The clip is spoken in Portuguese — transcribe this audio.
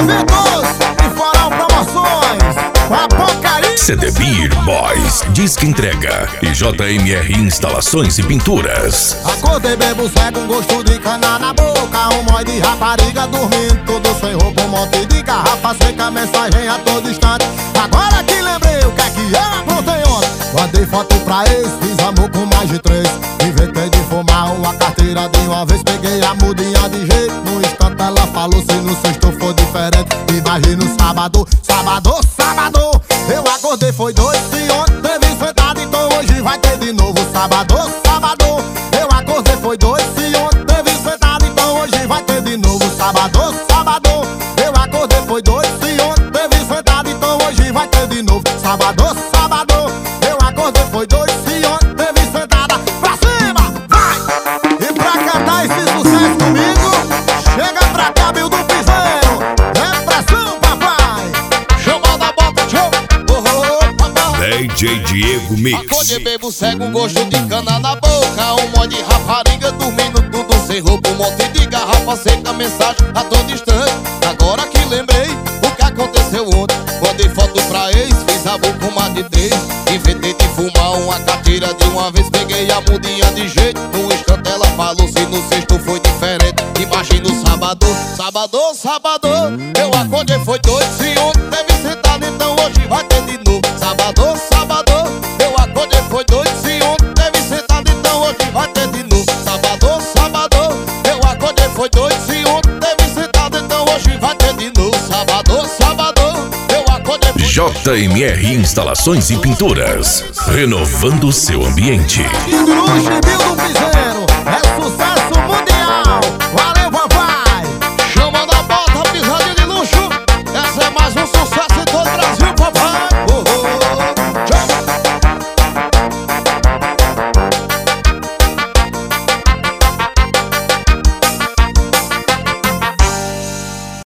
Eventos e Foral Promoções. A porcaria. CD Beer Boys, Disque Entrega e JMR Instalações e Pinturas. Acordei bebo cego, um gosto de cana na boca, um mói de rapariga dormindo, tudo sem roupa, um monte de garrafa seca, mensagem a todo instante. Agora que lembrei o que é que eu aprontei ontem. Mandei foto pra ex, fiz amor com mais de 3. Inventei de fumar uma carteira de uma vez, peguei a mudinha de jeito. No instante ela falou, se no sexto for diferente. Imagina o sábado, sábado, sábado. Eu acordei, foi dois, se ontem teve sentado, então hoje vai ter de novo. Sábado, sábado. Eu acordei, foi dois, se ontem teve sentado, então hoje vai ter de novo. Sábado, sábado. Eu acordei, foi dois, se ontem teve sentado, então hoje vai ter de novo. Sábado, sábado. Eu acordei, foi dois, se ontem teve sentada. Pra cima, vai! E pra cantar esse sucesso comigo, chega pra cá, Bill do Piseiro. É pressão, papai. Chama da bota, show. Papai. DJ Diego Mix. Acordei bebo cego, um gosto de cana na boca, um monte de rapariga dormindo, tudo sem roupa, um monte de garrafa seca, mensagem a todo instante. Agora que lembrei o que aconteceu ontem. Mandei foto pra ex, fiz amor com mais de 3. Inventei de fumar uma carteira de uma vez, peguei a mudinha de jeito. No instante ela falou, se no sexto foi diferente. Imagina o sábado, sábado, sábado. Eu acordei, foi dois, se ontem teve sentado, então hoje vai ter de novo. Sábado, sábado. Eu acordei, foi dois, se ontem teve sentado, então hoje vai ter de novo. Sábado, sábado. Eu acordei, foi dois, se ontem teve sentado, então hoje vai ter de novo. Sábado, sábado. Eu acordei, JMR Instalações e Pinturas, renovando seu ambiente. Bill do Piseiro.